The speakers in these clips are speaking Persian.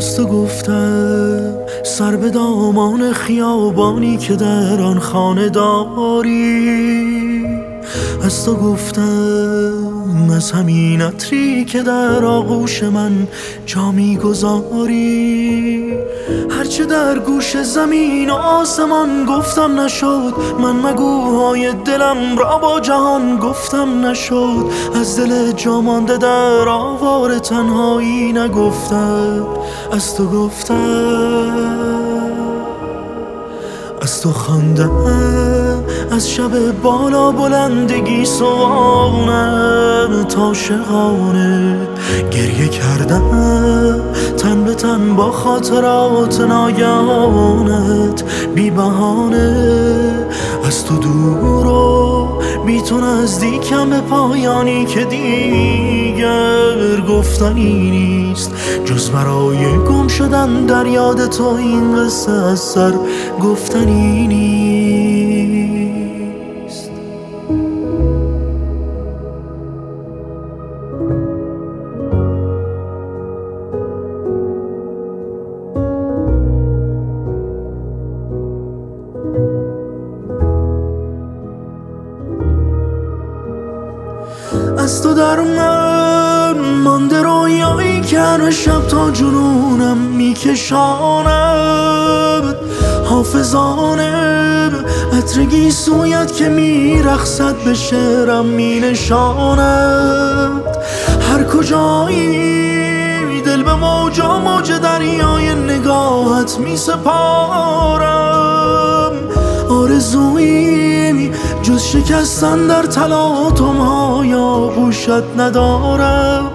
از تو گفتم سر به دامان خیابانی که در آن خانه داری. از تو گفتم از همین عطری که در آغوش من جا میگذاری. هرچه در گوش زمین و آسمان گفتم نشد، من مگوهای دلم را با جهان گفتم نشد. از دل جا مانده در آوار تنهایی نگفتم، از تو گفتم. از تو خواندم از شب بالا بلندگی سوانه تا شقانه گریه کردم تن به تن با خاطرات ناگهانت بی بهانه. از تو دور و بی تو نزدیکم به پایانی که دیگر گفتنی نیست، جز برای گم شدن در یاد تو این قصه از سر گفتنی نیست. از تو در من مانده رویایی که هر شب تا جنونم میکشاند. حافظانه عطر سویت که میرخصد به شعرم مینشاند. هر کجایی دل به موجا موج دریای نگاهت میسپارم. آرزویی جز شکستن در تلاطم‌های آغوشت ندارم،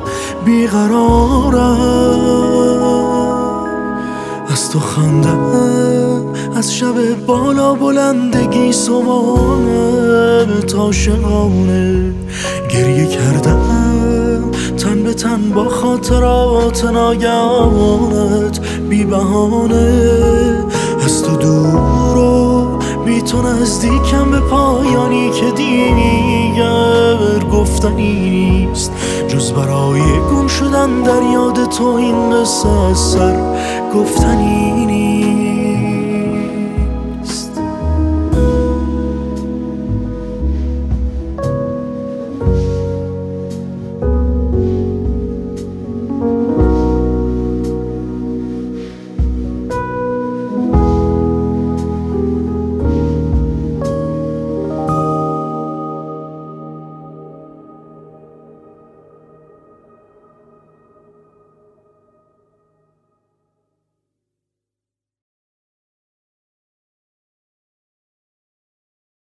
بیقرارم. از تو خواندم از شب بالا بلندگی صبحانه تا شقانه گریه کردم تن به تن با خاطرات ناگهانت بی بهانه. از تو دور و بی تو نزدیکم به پایانی که دیگر گفتنی نیست، جز برای گم شدن در یاد تو این قصه از سر گفتنی نیست.